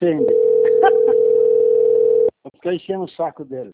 Entende? Eu fiquei enchendo o saco dele.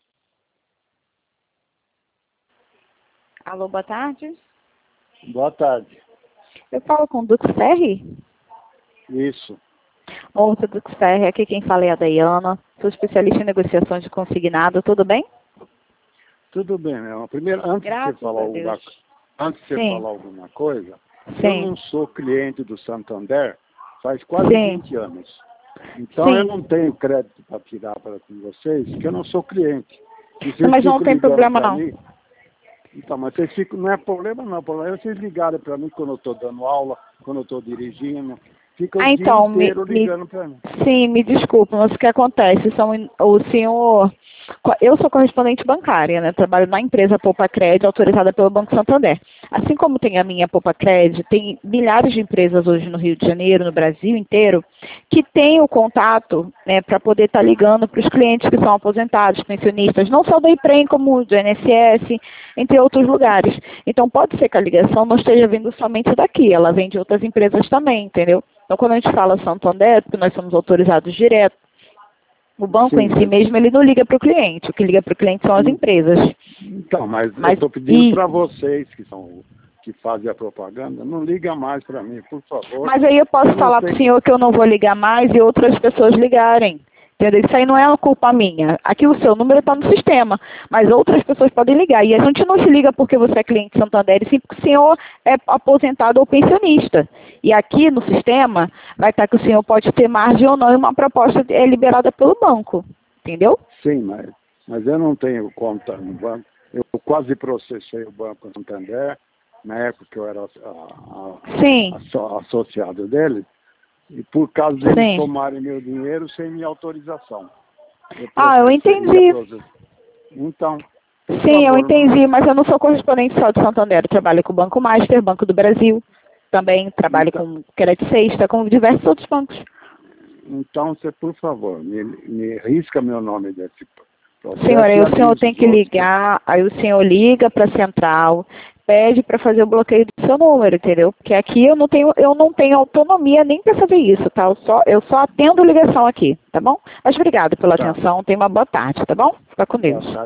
Alô, boa tarde. Boa tarde. Eu falo com o Dux Ferri? Isso. Ouça, Dux Ferri, aqui quem fala é a Dayana. Sou especialista em negociações de consignado, tudo bem? Tudo bem, meu. Primeiro, Graças antes de você Sim. falar alguma coisa, eu Sim. não sou cliente do Santander faz quase Sim. 20 anos. Então eu Sim. não tenho crédito para tirar com vocês, porque eu não sou cliente. E vocês Mas não ficam tem ligando problema para não. mim. Então, mas vocês ficam, não é problema não, o problema é vocês ligarem para mim quando eu estou dando aula, quando eu estou dirigindo. Fica o dia Então, inteiro ligando para mim. sim, me desculpa, mas o que acontece? O senhor... Eu sou correspondente bancária, né? Trabalho na empresa Poupa Crédito, autorizada pelo Banco Santander. Assim como tem a minha Poupa Crédito, tem milhares de empresas hoje no Rio de Janeiro, no Brasil inteiro, que têm o contato, né, para poder estar ligando para os clientes que são aposentados, pensionistas, não só do IPREM, como do INSS, entre outros lugares. Então, pode ser que a ligação não esteja vindo somente daqui, ela vem de outras empresas também, entendeu? Então, quando a gente fala Santander, porque nós somos autorizados direto, o banco em si mesmo, ele não liga para o cliente. O que liga para o cliente são as empresas. Então, mas eu estou pedindo para vocês, que fazem a propaganda, não liga mais para mim, por favor. Mas aí eu posso falar para o senhor que eu não vou ligar mais e outras pessoas ligarem. Entendeu? Isso aí não é uma culpa minha. Aqui o seu número está no sistema, mas outras pessoas podem ligar. E a gente não se liga porque você é cliente Santander, e sim porque o senhor é aposentado ou pensionista. E aqui no sistema vai estar que o senhor pode ter margem ou não e uma proposta é liberada pelo banco. Entendeu? Sim, mas eu não tenho conta no banco. Eu quase processei o Banco Santander, na época que eu era associado dele, e por causa deles tomarem meu dinheiro sem minha autorização. Eu entendi. Então, sim, eu entendi, mas eu não sou correspondente só de Santander. Eu trabalho com o Banco Master, Banco do Brasil, também trabalho com Crédito Sexta, com diversos outros bancos. Então, você, por favor, me risca meu nome desse processo. Senhor, aí o senhor tem que ligar, aí o senhor liga para a central, pede para fazer o bloqueio do seu número, entendeu? Porque aqui eu não tenho autonomia nem para fazer isso, tá? Eu só atendo ligação aqui, tá bom? Mas obrigado pela atenção, tenha uma boa tarde, tá bom? Fica com Deus.